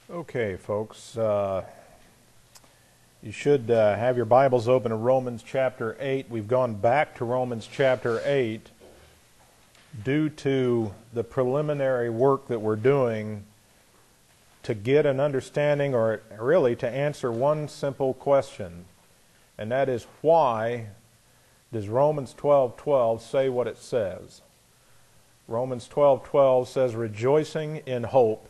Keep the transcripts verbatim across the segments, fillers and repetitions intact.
Okay, folks, uh, you should uh, have your Bibles open to Romans chapter eight. We've gone back to Romans chapter eight due to the preliminary work that we're doing to get an understanding, or really to answer one simple question, and that is, why does Romans twelve twelve say what it says? Romans twelve twelve says, rejoicing in hope,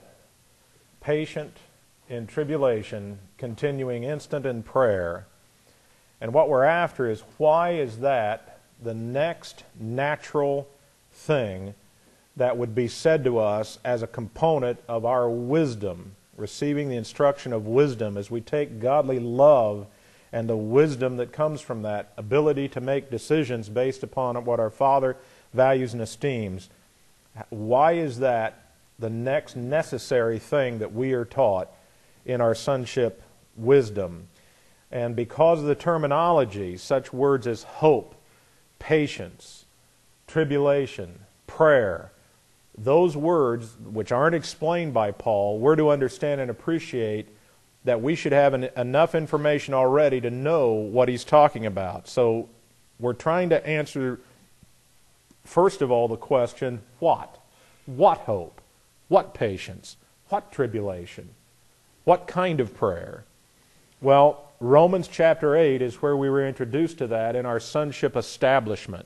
patient in tribulation, continuing instant in prayer. And what we're after is, why is that the next natural thing that would be said to us as a component of our wisdom, receiving the instruction of wisdom as we take godly love and the wisdom that comes from that ability to make decisions based upon what our Father values and esteems. Why is that the next necessary thing that we are taught in our sonship wisdom? And because of the terminology, such words as hope, patience, tribulation, prayer, those words, which aren't explained by Paul, we're to understand and appreciate that we should have an, enough information already to know what he's talking about. So we're trying to answer, first of all, the question, what? What hope? What patience? What tribulation? What kind of prayer? Well, Romans chapter eight is where we were introduced to that in our sonship establishment.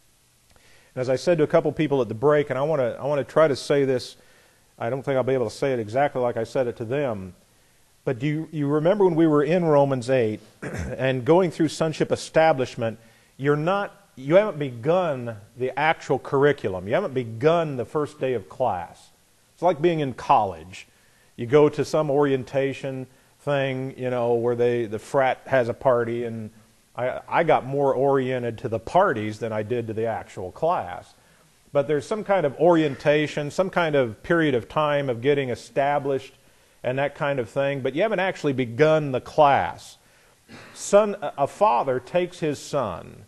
And as I said to a couple people at the break, and I want to I want to try to say this, I don't think I'll be able to say it exactly like I said it to them, but do you, you remember when we were in Romans eight and going through sonship establishment, you're not you haven't begun the actual curriculum. You haven't begun the first day of class. It's like being in college. You go to some orientation thing, you know, where they the frat has a party, and I, I got more oriented to the parties than I did to the actual class. But there's some kind of orientation, some kind of period of time of getting established and that kind of thing, but you haven't actually begun the class. Son, a father takes his son.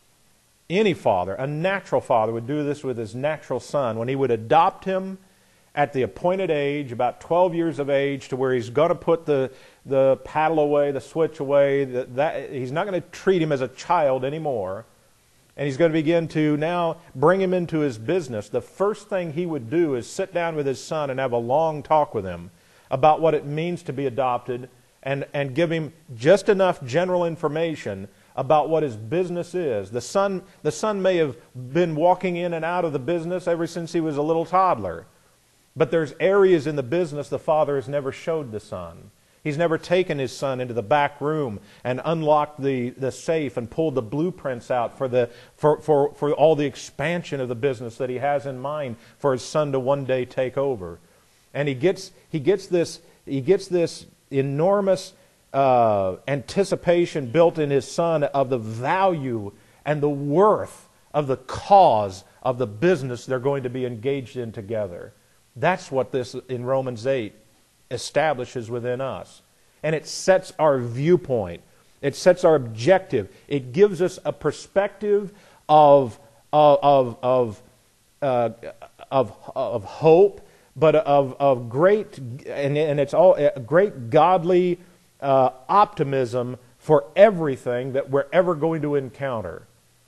Any father, a natural father, would do this with his natural son when he would adopt him at the appointed age, about twelve years of age, to where he's going to put the, the paddle away, the switch away. That, that, he's not going to treat him as a child anymore. And he's going to begin to now bring him into his business. The first thing he would do is sit down with his son and have a long talk with him about what it means to be adopted, and, and give him just enough general information about what his business is. The son, the son may have been walking in and out of the business ever since he was a little toddler. But there's areas in the business the father has never showed the son. He's never taken his son into the back room and unlocked the, the safe and pulled the blueprints out for, the, for, for, for all the expansion of the business that he has in mind for his son to one day take over. And he gets, he gets, this, he gets this enormous uh, anticipation built in his son of the value and the worth of the cause of the business they're going to be engaged in together. That's what this in Romans eight establishes within us. And it sets our viewpoint. It sets our objective. It gives us a perspective of, of, of, uh, of, of hope, but of, of great, and, and it's all great godly uh, optimism for everything that we're ever going to encounter.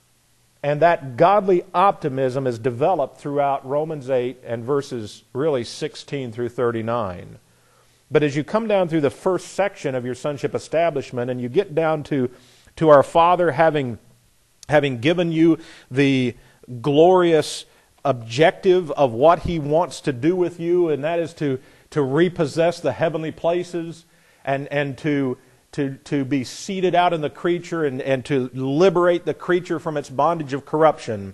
And that godly optimism is developed throughout Romans eight and verses really sixteen through thirty-nine. But as you come down through the first section of your sonship establishment and you get down to, to our Father having, having given you the glorious objective of what He wants to do with you, and that is to, to repossess the heavenly places and, and to To, to be seated out in the creature and, and to liberate the creature from its bondage of corruption,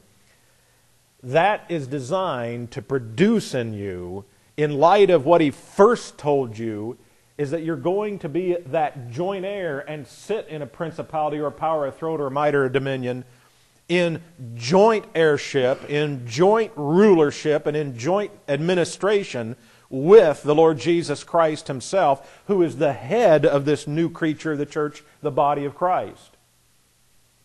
that is designed to produce in you, in light of what He first told you, is that you're going to be that joint heir and sit in a principality or a power, a throne or a might or a dominion, in joint heirship, in joint rulership, and in joint administration with the Lord Jesus Christ Himself, who is the head of this new creature, the church, the body of Christ.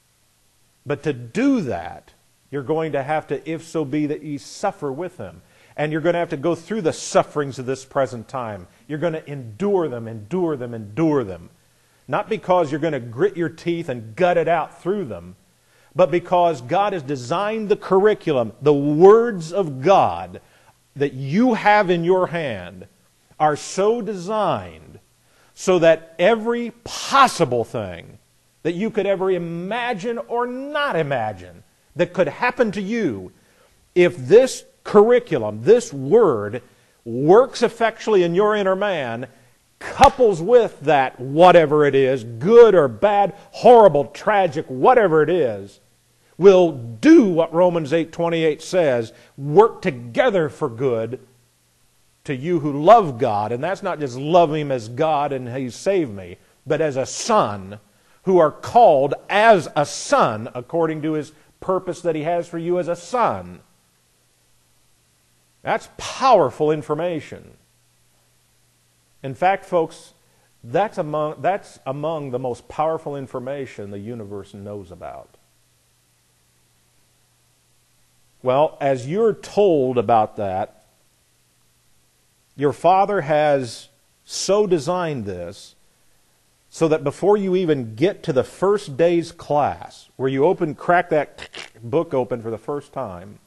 But to do that, you're going to have to, if so be that ye suffer with Him. And you're going to have to go through the sufferings of this present time. You're going to endure them, endure them, endure them. Not because you're going to grit your teeth and gut it out through them, but because God has designed the curriculum, the words of God that you have in your hand are so designed so that every possible thing that you could ever imagine or not imagine that could happen to you, if this curriculum, this word, works effectually in your inner man, couples with that whatever it is, good or bad, horrible, tragic, whatever it is, will do what Romans eight twenty-eight says, work together for good to you who love God. And that's not just love Him as God and He saved me, but as a son, who are called as a son according to His purpose that He has for you as a son. That's powerful information. In fact, folks, that's among, that's among the most powerful information the universe knows about. Well, as you're told about that, your Father has so designed this so that before you even get to the first day's class, where you open, crack that book open for the first time,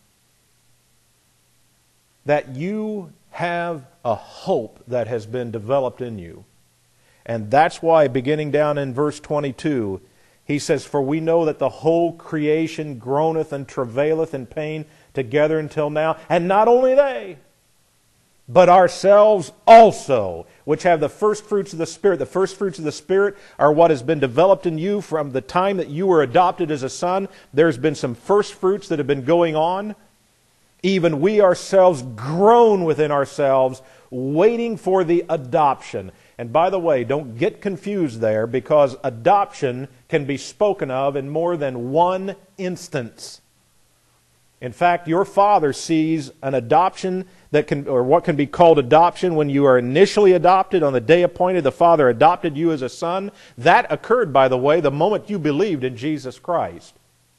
that you have a hope that has been developed in you. And that's why, beginning down in verse twenty-two, he says, "For we know that the whole creation groaneth and travaileth in pain together until now. And not only they, but ourselves also, which have the first fruits of the Spirit." The first fruits of the Spirit are what has been developed in you from the time that you were adopted as a son. There's been some first fruits that have been going on. "Even we ourselves groan within ourselves, waiting for the adoption." And by the way, don't get confused there, because adoption can be spoken of in more than one instance. In fact, your Father sees an adoption that can, or what can be called adoption, when you are initially adopted on the day appointed. The Father adopted you as a son. That occurred, by the way, the moment you believed in Jesus Christ.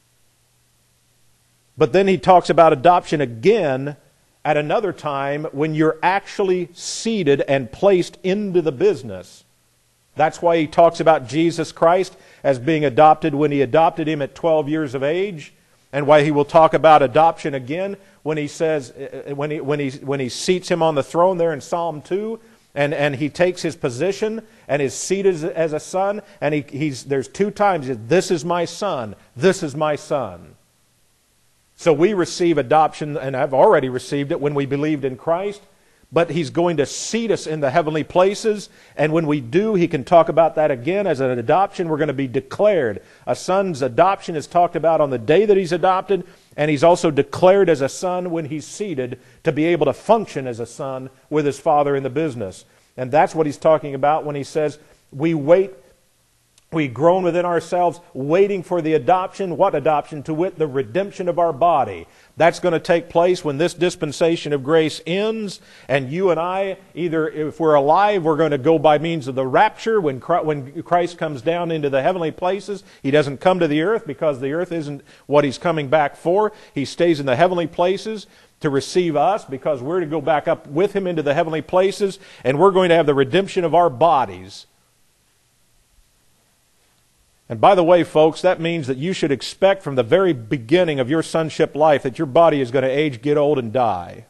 But then he talks about adoption again at another time when you're actually seated and placed into the business. That's why he talks about Jesus Christ as being adopted when He adopted Him at twelve years of age, and why he will talk about adoption again when he says, when he when he when he seats Him on the throne there in Psalm two, and, and He takes His position and is seated as, as a son, and he, he's there's two times, "This is my son, this is my son." So we receive adoption, and have already received it when we believed in Christ. But He's going to seat us in the heavenly places. And when we do, He can talk about that again as an adoption. We're going to be declared. A son's adoption is talked about on the day that he's adopted. And he's also declared as a son when he's seated to be able to function as a son with his Father in the business. And that's what he's talking about when he says, we wait. We groan within ourselves, waiting for the adoption. What adoption? To wit, the redemption of our body. That's going to take place when this dispensation of grace ends, and you and I, either if we're alive, we're going to go by means of the rapture. When Christ comes down into the heavenly places, He doesn't come to the earth, because the earth isn't what He's coming back for. He stays in the heavenly places to receive us, because we're to go back up with Him into the heavenly places, and we're going to have the redemption of our bodies. And by the way, folks, that means that you should expect from the very beginning of your sonship life that your body is going to age, get old, and die.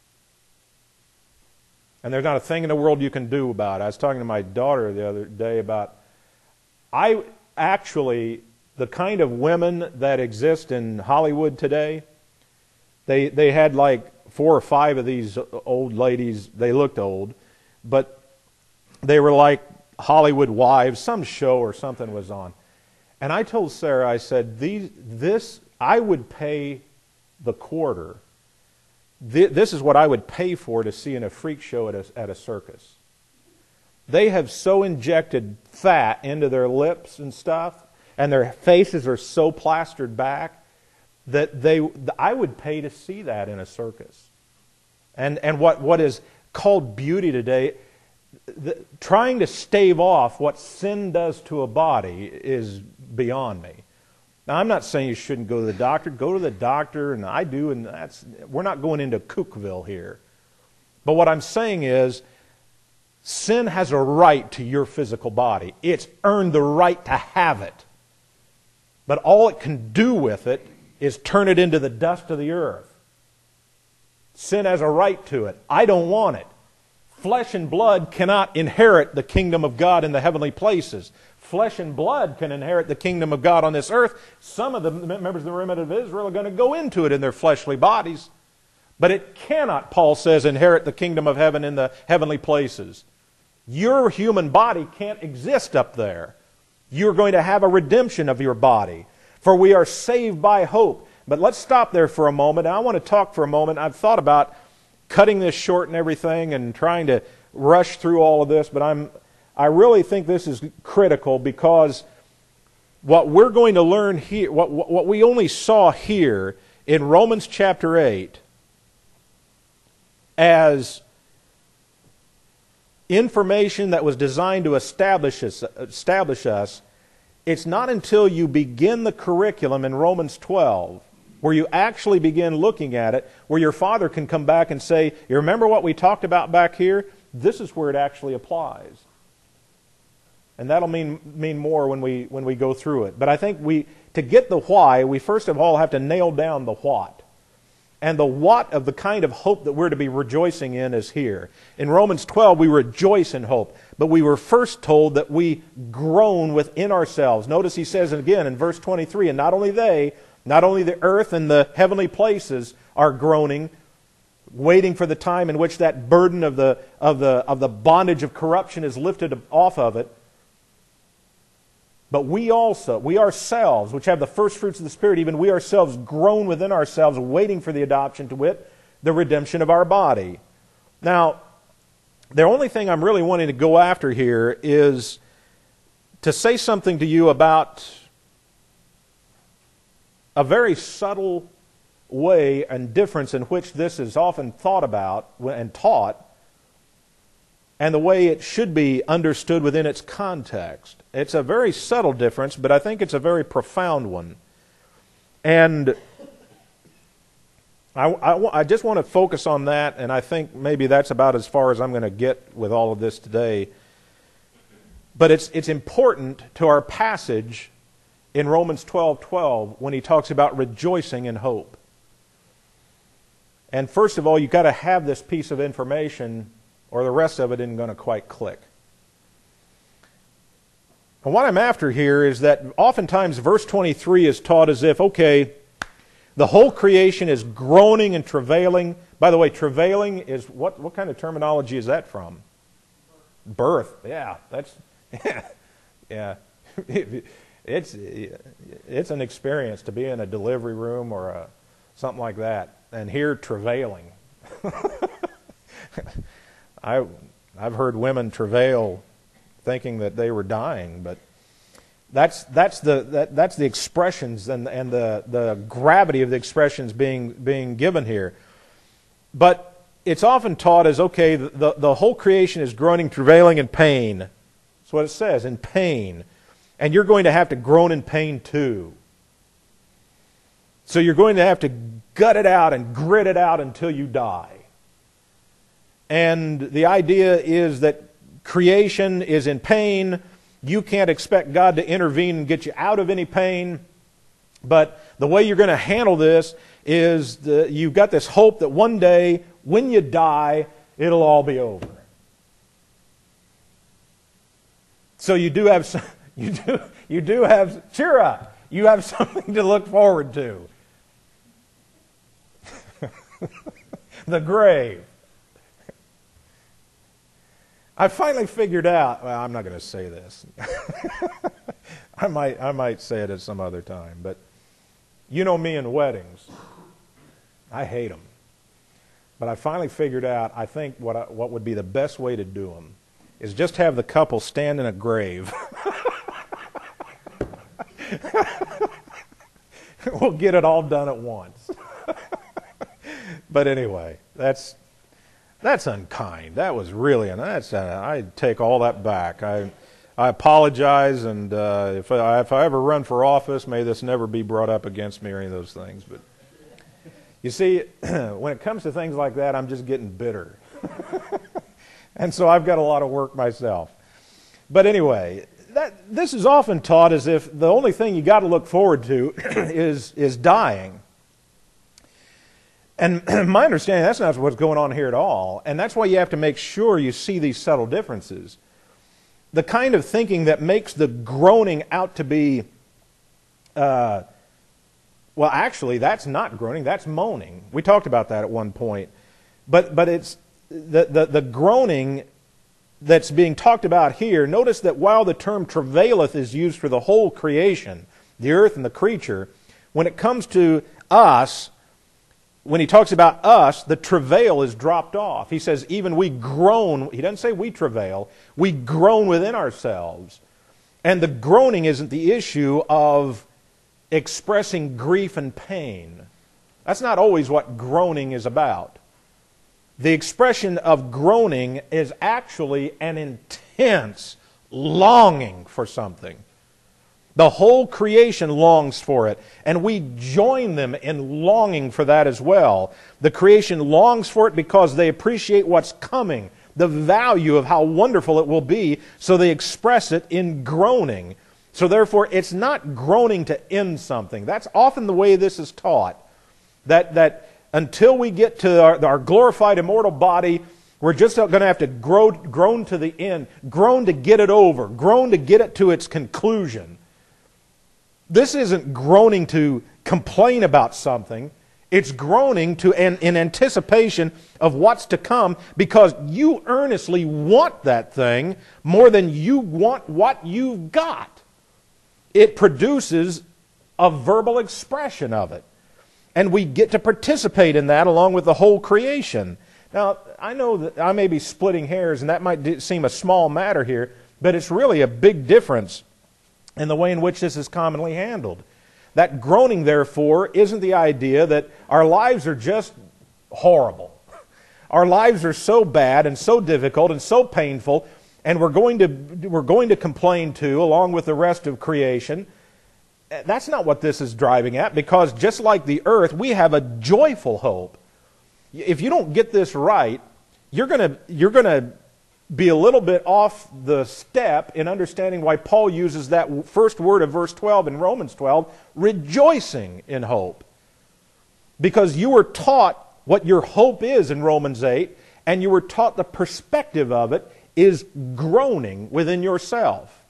And there's not a thing in the world you can do about it. I was talking to my daughter the other day about, I actually, the kind of women that exist in Hollywood today, they, they had like four or five of these old ladies. They looked old, but they were like Hollywood wives. Some show or something was on. And I told Sarah, I said, These, this, I would pay the quarter. This is what I would pay for to see in a freak show at a, at a circus. They have so injected fat into their lips and stuff, and their faces are so plastered back, that they, I would pay to see that in a circus. And, and what, what is called beauty today, the, trying to stave off what sin does to a body is beyond me. Now, I'm not saying you shouldn't go to the doctor. Go to the doctor, and I do, and that's, we're not going into Cookville here. But what I'm saying is, sin has a right to your physical body. It's earned the right to have it. But all it can do with it is turn it into the dust of the earth. Sin has a right to it. I don't want it. Flesh and blood cannot inherit the kingdom of God in the heavenly places. Flesh and blood can inherit the kingdom of God on this earth. Some of the members of the remnant of Israel are going to go into it in their fleshly bodies. But it cannot, Paul says, inherit the kingdom of heaven in the heavenly places. Your human body can't exist up there. You're going to have a redemption of your body. For we are saved by hope. But let's stop there for a moment. I want to talk for a moment. I've thought about cutting this short and everything and trying to rush through all of this, but I'm I really think this is critical, because what we're going to learn here, what, what we only saw here in Romans chapter eight as information that was designed to establish us, establish us, it's not until you begin the curriculum in Romans twelve, where you actually begin looking at it, where your father can come back and say, you remember what we talked about back here? This is where it actually applies. And that'll mean mean more when we when we go through it. But I think we to get the why, we first of all have to nail down the what. And the what of the kind of hope that we're to be rejoicing in is here. In Romans twelve, we rejoice in hope. But we were first told that we groan within ourselves. Notice he says again in verse twenty-three, and not only they, not only the earth and the heavenly places are groaning, waiting for the time in which that burden of the of the of the bondage of corruption is lifted off of it. But we also, we ourselves, which have the first fruits of the Spirit, even we ourselves groan within ourselves, waiting for the adoption, to wit, the redemption of our body. Now, the only thing I'm really wanting to go after here is to say something to you about a very subtle way and difference in which this is often thought about and taught, and the way it should be understood within its context. It's a very subtle difference, but I think it's a very profound one. And I, I, I just want to focus on that, and I think maybe that's about as far as I'm going to get with all of this today. But it's it's important to our passage in Romans twelve twelve when he talks about rejoicing in hope. And first of all, you've got to have this piece of information, or the rest of it isn't going to quite click. And what I'm after here is that oftentimes verse twenty-three is taught as if, okay, the whole creation is groaning and travailing. By the way, travailing is, what, what kind of terminology is that from? Birth. Yeah, that's, yeah. yeah. It's, it's an experience to be in a delivery room or a, something like that. And here, travailing. I, I've heard women travail thinking that they were dying, but that's that's the that, that's the expressions and and the the gravity of the expressions being being given here. But it's often taught as, okay, the the whole creation is groaning, travailing in pain. That's what it says, in pain, and you're going to have to groan in pain too. So you're going to have to gut it out and grit it out until you die. And the idea is that creation is in pain. You can't expect God to intervene and get you out of any pain. But the way you're going to handle this is the, you've got this hope that one day, when you die, it'll all be over. So you do have some, you do you do have cheer up. You have something to look forward to. The grave. I finally figured out, well, I'm not going to say this. I might I might say it at some other time, but you know me in weddings. I hate them. But I finally figured out, I think what I, what would be the best way to do them is just have the couple stand in a grave. We'll get it all done at once. But anyway, that's that's unkind. That was really, and that's uh, I take all that back. I I apologize, and uh, if, I, if I ever run for office, may this never be brought up against me or any of those things. But you see, when it comes to things like that, I'm just getting bitter. And so I've got a lot of work myself. But anyway, that, this is often taught as if the only thing you got to look forward to is, is dying. And my understanding, that's not what's going on here at all. And that's why you have to make sure you see these subtle differences. The kind of thinking that makes the groaning out to be, uh, well, actually, that's not groaning, that's moaning. We talked about that at one point. But, but it's the, the, the groaning that's being talked about here. Notice that while the term travaileth is used for the whole creation, the earth and the creature, when it comes to us, when he talks about us, the travail is dropped off. He says, even we groan. He doesn't say we travail. We groan within ourselves. And the groaning isn't the issue of expressing grief and pain. That's not always what groaning is about. The expression of groaning is actually an intense longing for something. The whole creation longs for it, and we join them in longing for that as well. The creation longs for it because they appreciate what's coming, the value of how wonderful it will be, so they express it in groaning. So therefore, it's not groaning to end something. That's often the way this is taught, that, that until we get to our, our glorified immortal body, we're just going to have to grow, groan to the end, groan to get it over, groan to get it to its conclusion. This isn't groaning to complain about something. It's groaning to in, in anticipation of what's to come, because you earnestly want that thing more than you want what you've got. It produces a verbal expression of it. And we get to participate in that along with the whole creation. Now, I know that I may be splitting hairs, and that might seem a small matter here, but it's really a big difference in the way in which this is commonly handled. That groaning, therefore, isn't the idea that our lives are just horrible. Our lives are so bad and so difficult and so painful, and we're going to, we're going to complain too, along with the rest of creation. That's not what this is driving at, because just like the earth, we have a joyful hope. If you don't get this right, you're going to, you're going to be a little bit off the step in understanding why Paul uses that first word of verse twelve in Romans twelve, rejoicing in hope. Because you were taught what your hope is in Romans eight, and you were taught the perspective of it is groaning within yourself.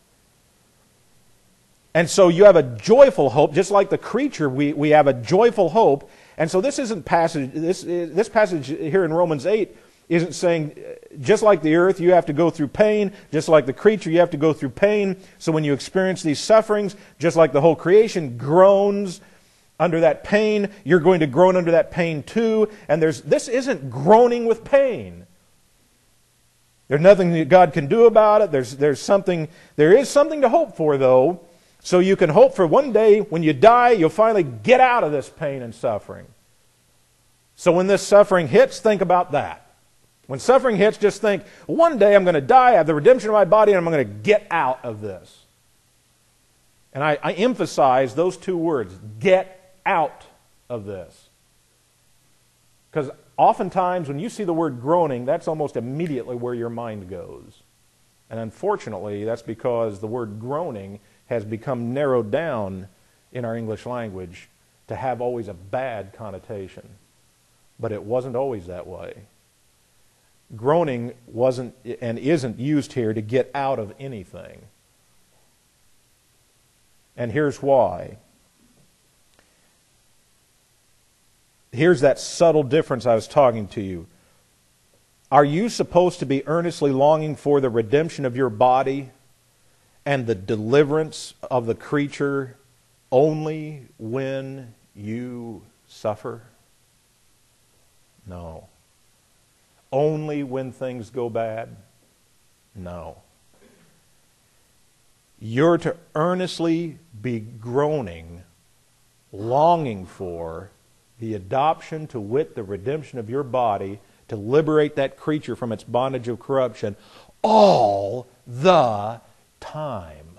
And so you have a joyful hope, just like the creature, we, we have a joyful hope. And so this isn't passage, this, this passage here in Romans eight isn't saying, just like the earth, you have to go through pain. Just like the creature, you have to go through pain. So when you experience these sufferings, just like the whole creation groans under that pain, you're going to groan under that pain too. And there's this isn't groaning with pain. There's nothing that God can do about it. There's, there's something, there is something to hope for, though. So you can hope for one day when you die, you'll finally get out of this pain and suffering. So when this suffering hits, think about that. When suffering hits, just think, one day I'm going to die, I have the redemption of my body, and I'm going to get out of this. And I, I emphasize those two words, get out of this. Because oftentimes when you see the word groaning, that's almost immediately where your mind goes. And unfortunately, that's because the word groaning has become narrowed down in our English language to have always a bad connotation. But it wasn't always that way. Groaning wasn't and isn't used here to get out of anything. And here's why. Here's that subtle difference I was talking to you. Are you supposed to be earnestly longing for the redemption of your body and the deliverance of the creature only when you suffer? No. Only when things go bad? No. You're to earnestly be groaning, longing for the adoption, to wit, the redemption of your body, to liberate that creature from its bondage of corruption all the time.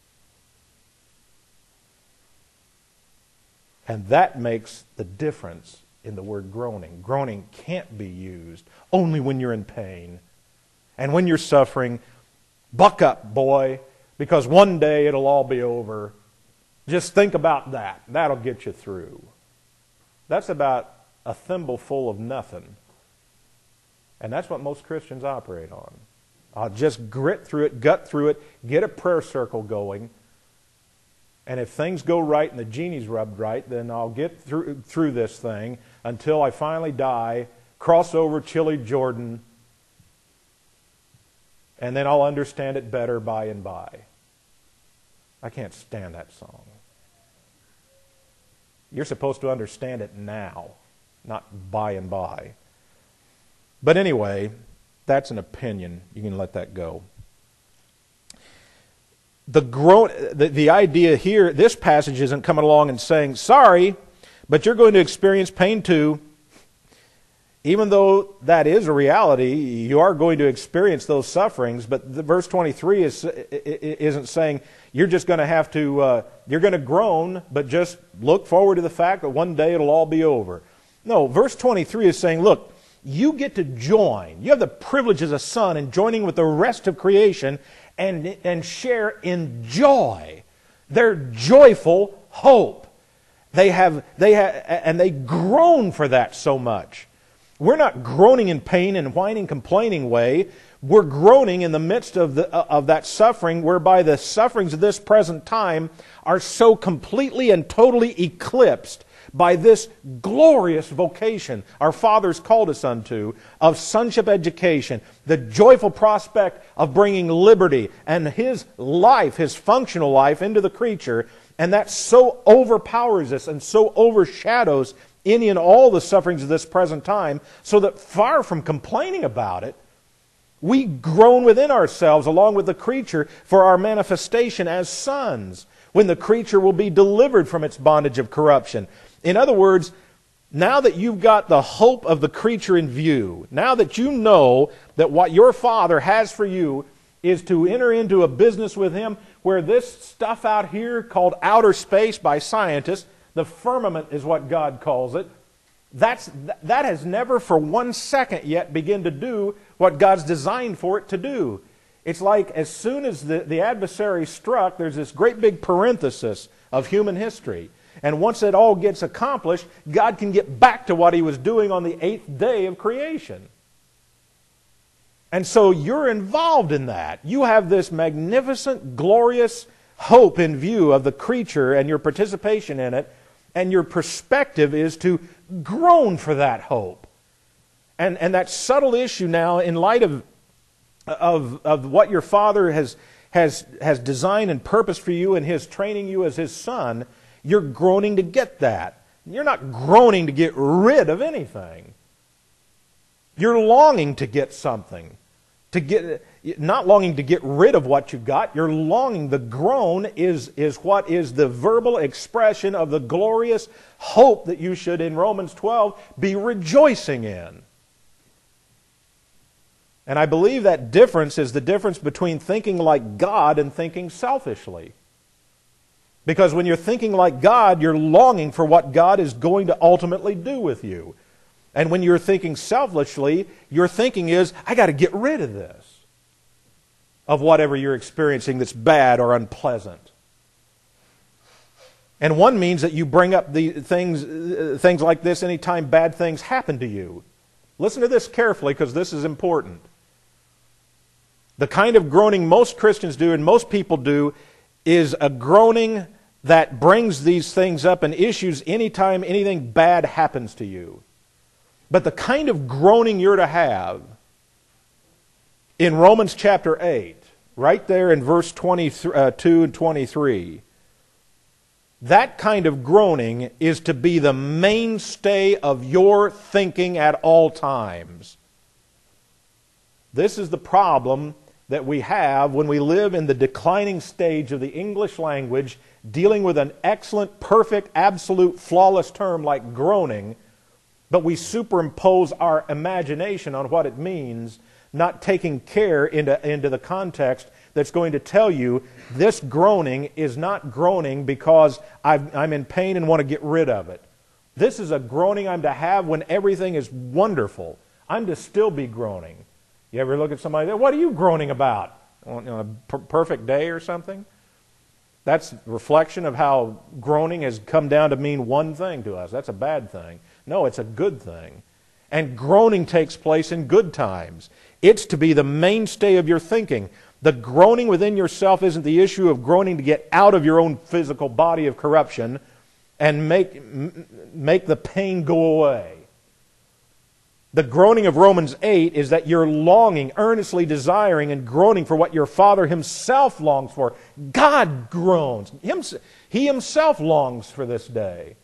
And that makes the difference in the word groaning. Groaning can't be used only when you're in pain. And when you're suffering, buck up, boy, because one day it'll all be over. Just think about that. That'll get you through. That's about a thimbleful of nothing. And that's what most Christians operate on. I'll just grit through it, gut through it, get a prayer circle going. And if things go right and the genie's rubbed right, then I'll get through, through this thing until I finally die, cross over chilly Jordan, and then I'll understand it better by and by. I can't stand that song. You're supposed to understand it now, not by and by. But anyway, that's an opinion. You can let that go. The, groan, the, the idea here, this passage isn't coming along and saying, sorry, but you're going to experience pain too. Even though that is a reality, you are going to experience those sufferings. But the verse twenty-three is, isn't saying you're just going to have to, uh, you're going to groan, but just look forward to the fact that one day it'll all be over. No, verse twenty-three is saying, look, you get to join. You have the privilege as a son in joining with the rest of creation and, and share in joy. Their joyful hope. They have, they have, and they groan for that so much. We're not groaning in pain and whining, complaining way. We're groaning in the midst of the of that suffering, whereby the sufferings of this present time are so completely and totally eclipsed by this glorious vocation our fathers called us unto of sonship education, the joyful prospect of bringing liberty and His life, His functional life into the creature, and that so overpowers us and so overshadows any and all the sufferings of this present time, so that far from complaining about it, we groan within ourselves along with the creature for our manifestation as sons, when the creature will be delivered from its bondage of corruption. In other words, now that you've got the hope of the creature in view, now that you know that what your Father has for you is to enter into a business with Him where this stuff out here called outer space by scientists, the firmament is what God calls it, That's, that has never for one second yet begun to do what God's designed for it to do. It's like as soon as the, the adversary struck, there's this great big parenthesis of human history. And once it all gets accomplished, God can get back to what He was doing on the eighth day of creation. And so you're involved in that. You have this magnificent, glorious hope in view of the creature and your participation in it. And your perspective is to groan for that hope. And, and that subtle issue now, in light of, of, of what your Father has, has, has designed and purposed for you and His training you as His son, you're groaning to get that. You're not groaning to get rid of anything. You're longing to get something. To get, not longing to get rid of what you got, you're longing. The groan is, is what is the verbal expression of the glorious hope that you should, in Romans twelve, be rejoicing in. And I believe that difference is the difference between thinking like God and thinking selfishly. Because when you're thinking like God, you're longing for what God is going to ultimately do with you. And when you're thinking selfishly, your thinking is, I got to get rid of this, of whatever you're experiencing that's bad or unpleasant. And one means that you bring up the things, uh, things like this anytime bad things happen to you. Listen to this carefully, because this is important. The kind of groaning most Christians do and most people do is a groaning that brings these things up and issues anytime anything bad happens to you. But the kind of groaning you're to have in Romans chapter eight, right there in verse twenty-two and twenty-three, that kind of groaning is to be the mainstay of your thinking at all times. This is the problem that we have when we live in the declining stage of the English language, dealing with an excellent, perfect, absolute, flawless term like groaning, but we superimpose our imagination on what it means, not taking care into, into the context that's going to tell you this groaning is not groaning because I've, I'm in pain and want to get rid of it. This is a groaning I'm to have when everything is wonderful. I'm to still be groaning. You ever look at somebody and say, what are you groaning about? On a per- perfect day or something? That's a reflection of how groaning has come down to mean one thing to us. That's a bad thing. No, it's a good thing. And groaning takes place in good times. It's to be the mainstay of your thinking. The groaning within yourself isn't the issue of groaning to get out of your own physical body of corruption and make, make the pain go away. The groaning of Romans eight is that you're longing, earnestly desiring and groaning for what your Father Himself longs for. God groans. He Himself longs for this day.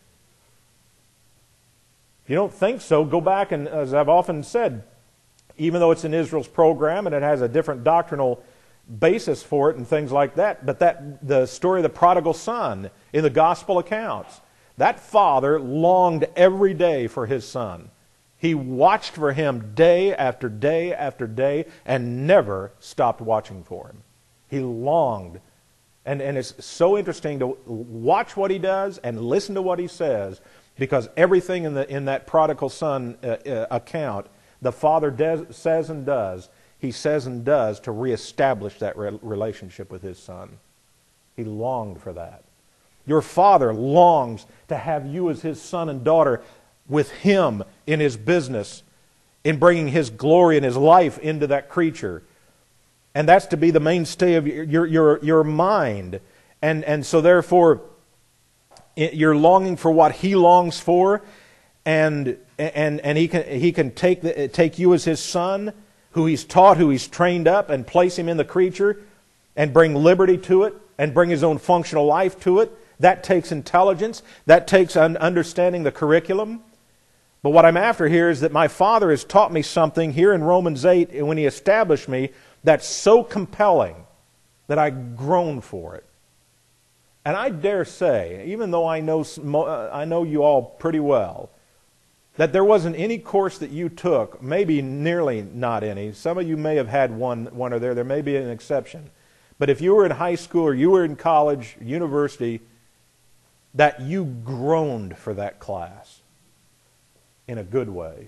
If you don't think so, go back and, as I've often said, even though it's in Israel's program and it has a different doctrinal basis for it and things like that, but that the story of the prodigal son in the gospel accounts, that father longed every day for his son. He watched for him day after day after day and never stopped watching for him. He longed. And, and it's so interesting to watch what he does and listen to what he says, because everything in, the, in that prodigal son uh, uh, account, the father des, says and does, he says and does to reestablish that re- relationship with his son. He longed for that. Your Father longs to have you as His son and daughter with Him in His business, in bringing His glory and His life into that creature. And that's to be the mainstay of your, your, your, your mind. And, and so therefore, you're longing for what He longs for, and, and, and He can, he can take, the, take you as His son, who He's taught, who He's trained up, and place Him in the creature, and bring liberty to it, and bring His own functional life to it. That takes intelligence. That takes understanding the curriculum. But what I'm after here is that my Father has taught me something here in Romans eight, and when He established me, that's so compelling that I groan for it. And I dare say, even though I know, I know you all pretty well, that there wasn't any course that you took, maybe nearly not any. Some of you may have had one, one or there. There may be an exception. But if you were in high school or you were in college, university, that you groaned for that class in a good way.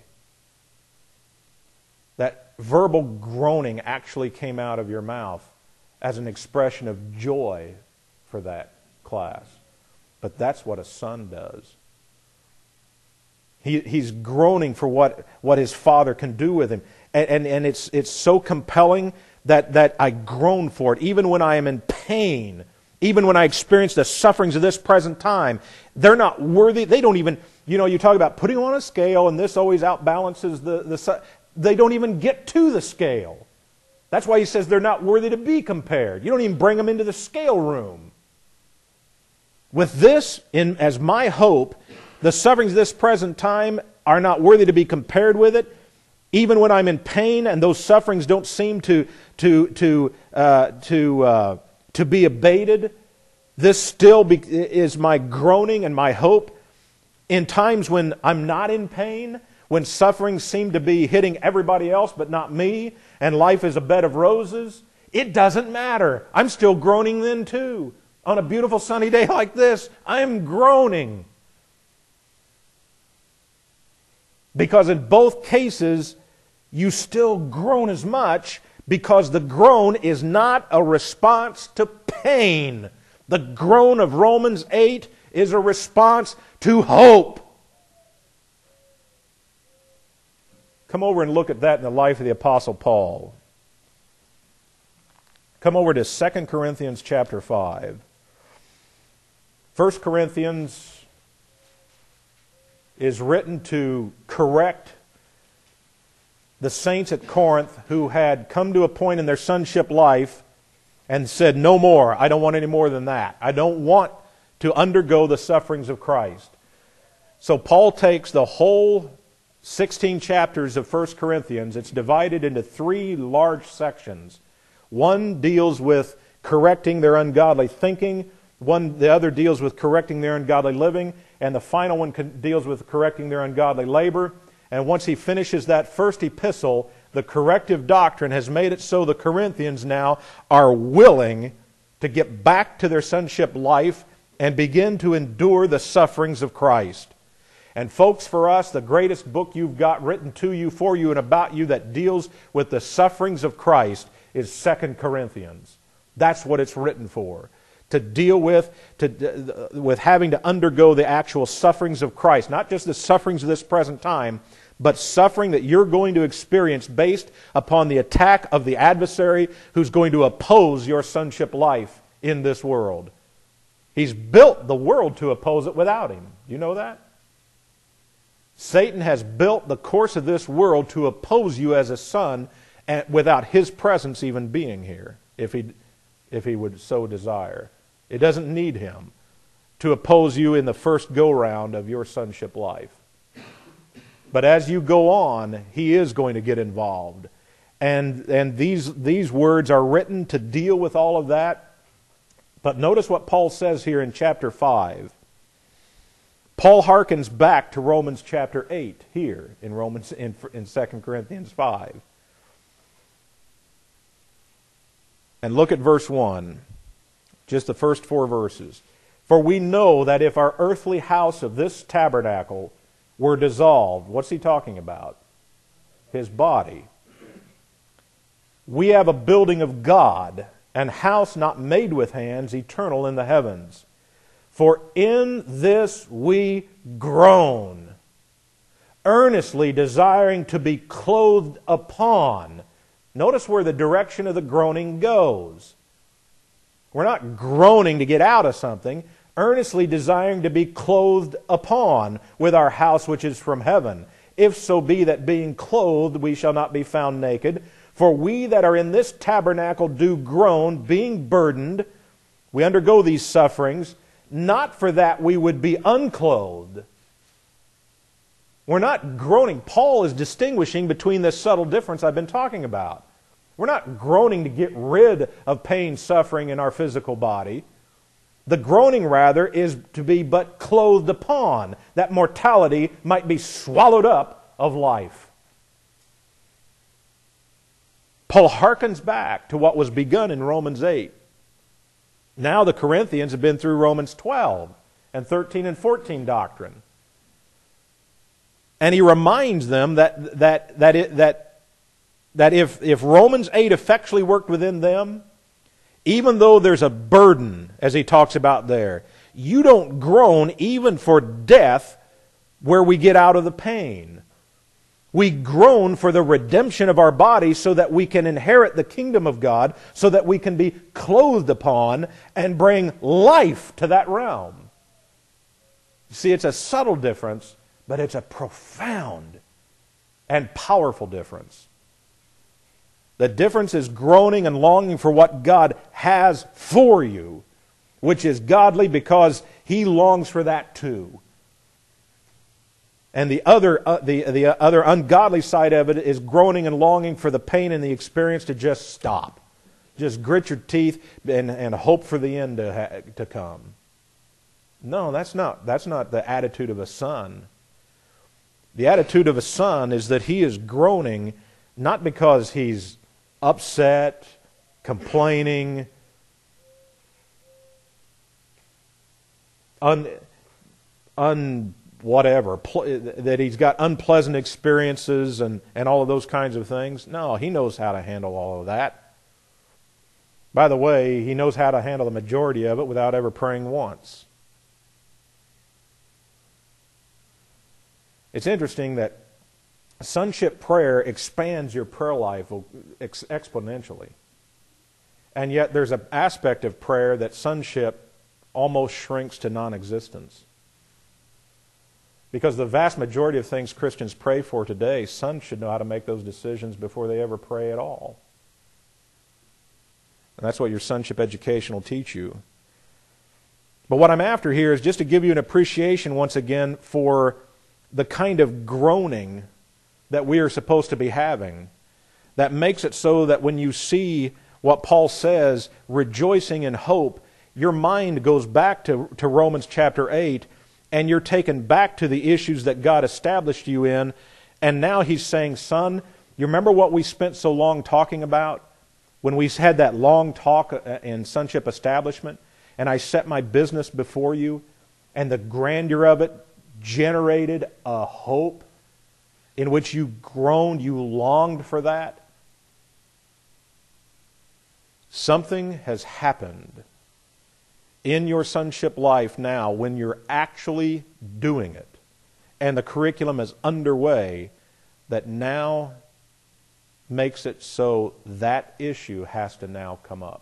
That verbal groaning actually came out of your mouth as an expression of joy for that class. But that's what a son does. He, he's groaning for what, what his Father can do with him. And, and, and it's, it's so compelling that, that I groan for it. Even when I am in pain, even when I experience the sufferings of this present time, they're not worthy. They don't even, you know, you talk about putting on a scale and this always outbalances the, the, they don't even get to the scale. That's why he says they're not worthy to be compared. You don't even bring them into the scale room. With this in as my hope, the sufferings of this present time are not worthy to be compared with it. Even when I'm in pain and those sufferings don't seem to to to uh, to uh, to be abated, this still be, is my groaning and my hope. In times when I'm not in pain, when sufferings seem to be hitting everybody else but not me, and life is a bed of roses, it doesn't matter. I'm still groaning then too. On a beautiful sunny day like this, I'm groaning. Because in both cases, you still groan as much, because the groan is not a response to pain. The groan of Romans eight is a response to hope. Come over and look at that in the life of the Apostle Paul. Come over to Second Corinthians chapter five. First Corinthians is written to correct the saints at Corinth who had come to a point in their sonship life and said, no more, I don't want any more than that. I don't want to undergo the sufferings of Christ. So Paul takes the whole sixteen chapters of First Corinthians. It's divided into three large sections. One deals with correcting their ungodly thinking. One, the other deals with correcting their ungodly living. And the final one deals with correcting their ungodly labor. And once he finishes that first epistle, The corrective doctrine has made it so the Corinthians now are willing to get back to their sonship life and begin to endure the sufferings of Christ. And folks, for us, the greatest book you've got written to you, for you, and about you that deals with the sufferings of Christ is Second Corinthians. That's what it's written for. To deal with, to, with having to undergo the actual sufferings of Christ. Not just the sufferings of this present time, but suffering that you're going to experience based upon the attack of the adversary who's going to oppose your sonship life in this world. He's built the world to oppose it without Him. You know that? Satan has built the course of this world to oppose you as a son without his presence even being here, if he, if he would so desire. It doesn't need him to oppose you in the first go-round of your sonship life. But as you go on, he is going to get involved. And, and these, these words are written to deal with all of that. But notice what Paul says here in chapter five. Paul harkens back to Romans chapter eight here in Romans in, in Second Corinthians five. And look at verse one, just the first four verses. For we know that if our earthly house of this tabernacle were dissolved, what's he talking about? His body. We have a building of God, an house not made with hands, eternal in the heavens. For in this we groan, earnestly desiring to be clothed upon. Notice where the direction of the groaning goes. We're not groaning to get out of something, earnestly desiring to be clothed upon with our house which is from heaven. If so be that being clothed we shall not be found naked. For we that are in this tabernacle do groan, being burdened. We undergo these sufferings, not for that we would be unclothed. We're not groaning. Paul is distinguishing between this subtle difference I've been talking about. We're not groaning to get rid of pain, suffering in our physical body. The groaning, rather, is to be but clothed upon, that mortality might be swallowed up of life. Paul harkens back to what was begun in Romans eight. Now the Corinthians have been through Romans twelve and thirteen and fourteen doctrine. And he reminds them that that that it, that that if if Romans eight effectually worked within them, even though there's a burden, as he talks about there, you don't groan even for death where we get out of the pain. We groan for the redemption of our bodies so that we can inherit the kingdom of God, so that we can be clothed upon and bring life to that realm. You see, it's a subtle difference, but it's a profound and powerful difference. The difference is groaning and longing for what God has for you, which is godly because He longs for that too. And the other, uh, the, the other ungodly side of it is groaning and longing for the pain and the experience to just stop. Just grit your teeth and, and hope for the end to, ha- to come. No, that's not, that's not the attitude of a son. The attitude of a son is that he is groaning not because he's upset, complaining, un, un whatever, that he's got unpleasant experiences and, and all of those kinds of things. No, he knows how to handle all of that. By the way, he knows how to handle the majority of it without ever praying once. It's interesting that sonship prayer expands your prayer life ex- exponentially. And yet there's an aspect of prayer that sonship almost shrinks to non-existence. Because the vast majority of things Christians pray for today, sons should know how to make those decisions before they ever pray at all. And that's what your sonship education will teach you. But what I'm after here is just to give you an appreciation once again for the kind of groaning that we are supposed to be having that makes it so that when you see what Paul says, rejoicing in hope, your mind goes back to, to Romans chapter eight, and you're taken back to the issues that God established you in. And now he's saying, son, You remember what we spent so long talking about? When we had that long talk in Sonship Establishment, and I set my business before you, and the grandeur of it generated a hope in which you groaned, you longed for that. Something has happened in your sonship life now when you're actually doing it, and the curriculum is underway, that now makes it so that issue has to now come up.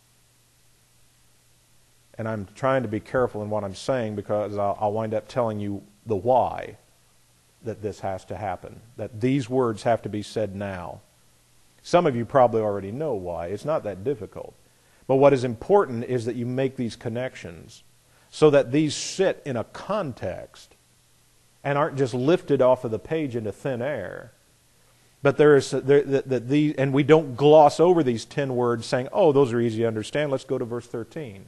And I'm trying to be careful in what I'm saying, because I'll, I'll wind up telling you the why that this has to happen, that these words have to be said now. Some of you probably already know why. It's not that difficult. But what is important is that you make these connections so that these sit in a context and aren't just lifted off of the page into thin air. But there is there, that the, the, and we don't gloss over these ten words saying, oh, those are easy to understand. Let's go to verse thirteen.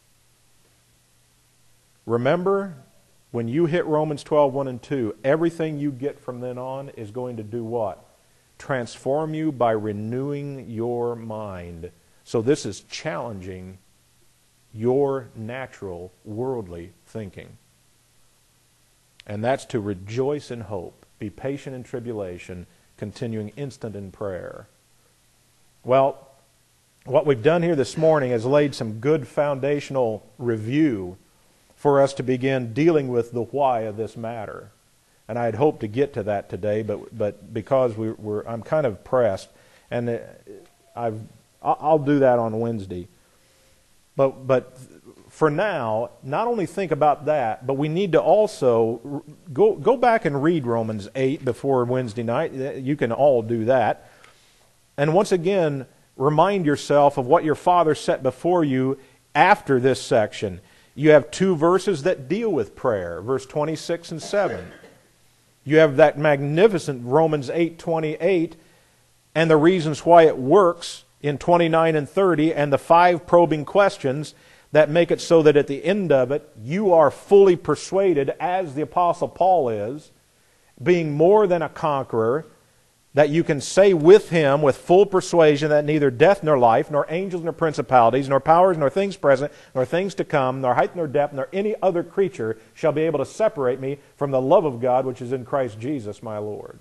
Remember, when you hit Romans twelve, one and two, everything you get from then on is going to do what? Transform you by renewing your mind. So this is challenging your natural worldly thinking. And that's to rejoice in hope, be patient in tribulation, continuing instant in prayer. Well, what we've done here this morning has laid some good foundational review for us to begin dealing with the why of this matter. And I had hoped to get to that today, but but because we we're, I'm kind of pressed, and I've I'll do that on Wednesday. But but for now, not only think about that, but we need to also go go back and read Romans eight before Wednesday night. You can all do that. And once again, remind yourself of what your Father set before you after this section. You have two verses that deal with prayer, verse twenty-six and seven. You have that magnificent Romans eight twenty-eight and the reasons why it works in twenty-nine and thirty, and the five probing questions that make it so that at the end of it, you are fully persuaded, as the Apostle Paul is, being more than a conqueror, that you can say with him, with full persuasion, that neither death nor life, nor angels nor principalities, nor powers, nor things present, nor things to come, nor height nor depth, nor any other creature shall be able to separate me from the love of God which is in Christ Jesus my Lord.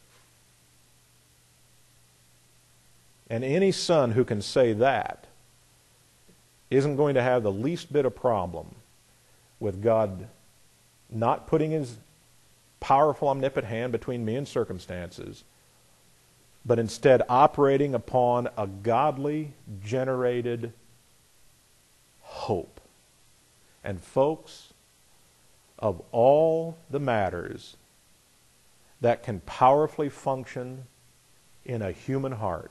And any son who can say that isn't going to have the least bit of problem with God not putting his powerful, omnipotent hand between me and circumstances, but instead operating upon a godly generated hope. And folks, of all the matters that can powerfully function in a human heart,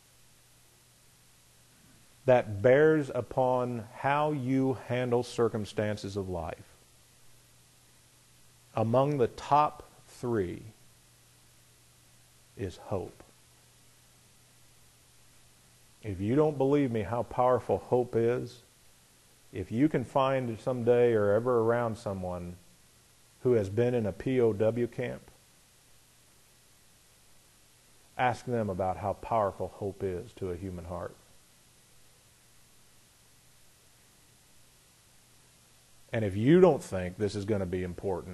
that bears upon how you handle circumstances of life, among the top three is hope. If you don't believe me how powerful hope is, if you can find someday or ever around someone who has been in a P O W camp, ask them about how powerful hope is to a human heart. And if you don't think this is going to be important,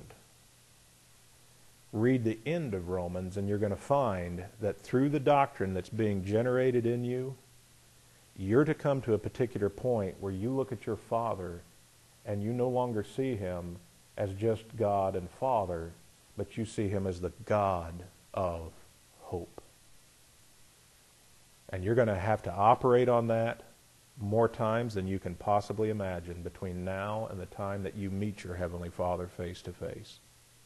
read the end of Romans, and you're going to find that through the doctrine that's being generated in you, you're to come to a particular point where you look at your Father and you no longer see him as just God and Father, but you see him as the God of hope. And you're going to have to operate on that more times than you can possibly imagine between now and the time that you meet your Heavenly Father face to face.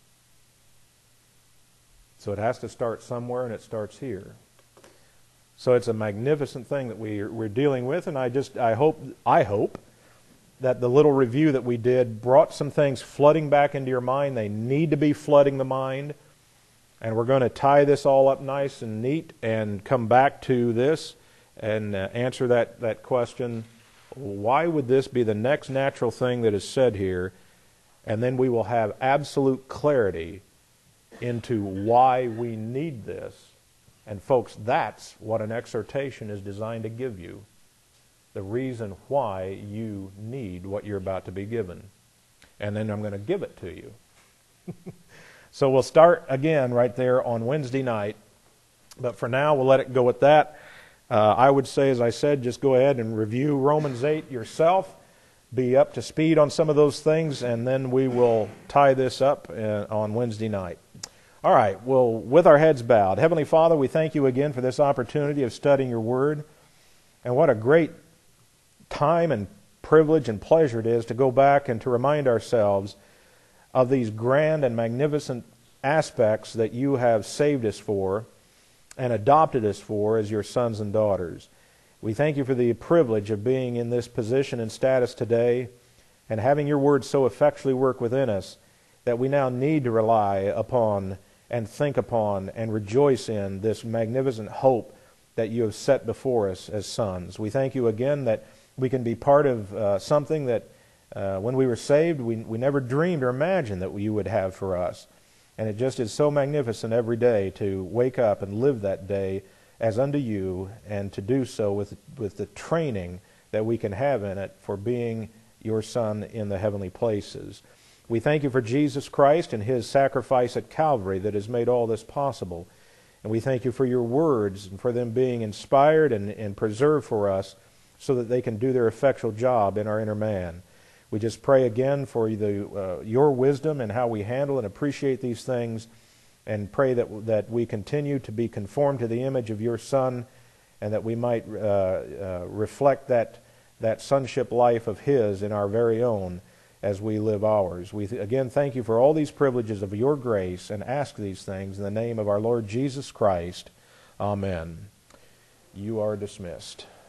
So it has to start somewhere, and it starts here. So it's a magnificent thing that we, we're dealing with, and I just I hope I hope that the little review that we did brought some things flooding back into your mind. They need to be flooding the mind, and we're going to tie this all up nice and neat and come back to this and uh, answer that, that question, why would this be the next natural thing that is said here? And then we will have absolute clarity into why we need this And folks, that's what an exhortation is designed to give you. The reason why you need what you're about to be given. And then I'm going to give it to you. So we'll start again right there on Wednesday night. But for now, we'll let it go with that. Uh, I would say, as I said, just go ahead and review Romans eight yourself. Be up to speed on some of those things, and then we will tie this up uh, on Wednesday night. All right, well, with our heads bowed, Heavenly Father, we thank you again for this opportunity of studying your Word. And what a great time and privilege and pleasure it is to go back and to remind ourselves of these grand and magnificent aspects that you have saved us for and adopted us for as your sons and daughters. We thank you for the privilege of being in this position and status today and having your Word so effectually work within us that we now need to rely upon and think upon and rejoice in this magnificent hope that you have set before us as sons. We thank you again that we can be part of uh, something that uh, when we were saved, we, we never dreamed or imagined that you would have for us. And it just is so magnificent every day to wake up and live that day as unto you, and to do so with, with the training that we can have in it for being your Son in the heavenly places. We thank you for Jesus Christ and His sacrifice at Calvary that has made all this possible. And we thank you for your words and for them being inspired and, and preserved for us so that they can do their effectual job in our inner man. We just pray again for the, uh, your wisdom and how we handle and appreciate these things, and pray that that we continue to be conformed to the image of your Son, and that we might uh, uh, reflect that, that sonship life of His in our very own as we live ours. We th- again thank you for all these privileges of your grace, and ask these things in the name of our Lord Jesus Christ. Amen. You are dismissed.